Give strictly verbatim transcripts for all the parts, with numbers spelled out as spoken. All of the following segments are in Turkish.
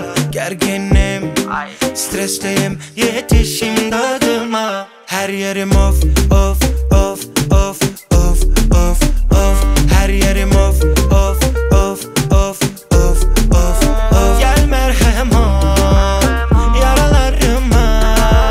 gerginim, stresliyim, yetişim dadıma. Her yerim of, of, of, of, of, of, of. Her yerim of, of, of, of, of, of, of. Gel merhem ol yaralarıma,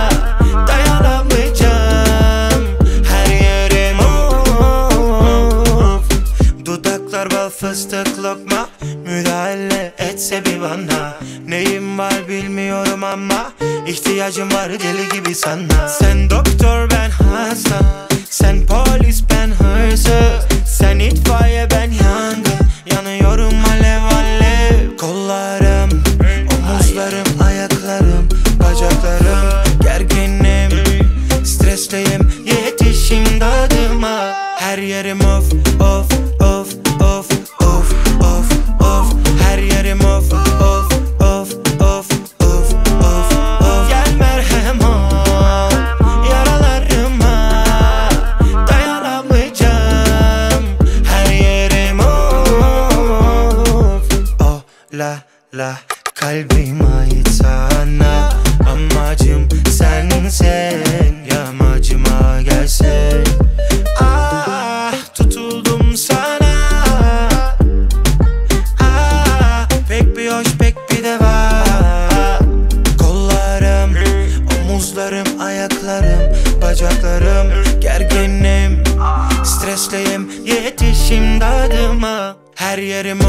dayanamayacağım. Her yerim of. Dudaklar bal fıstık lokma, müdahale etse bir bana. Neyim var bilmiyorum ama ihtiyacım var deli gibi sana. Sen doktor ben hasta, sen polis ben hırsız, sen itfaiye ben yangın, yanıyorum alev alev. Kollarım, omuzlarım, ayaklarım, bacaklarım, gerginim, stresliyim, yetişim dadıma. Her yerim of, of, of, of, of, of, of. Her yerim of, of, of, of, of, of, of. Gel merhem ol yaralarıma, dayanamayacağım. Her yerim of. Oh la la, kalbim ait sana, amacım sensin, yamacıma gelsin. Ah, tutuldum sana. Ah, pek bir hoş pek bir de var. Kollarım, omuzlarım, ayaklarım, bacaklarım, gerginim, stresliyim, yetişim dadıma. Her yerim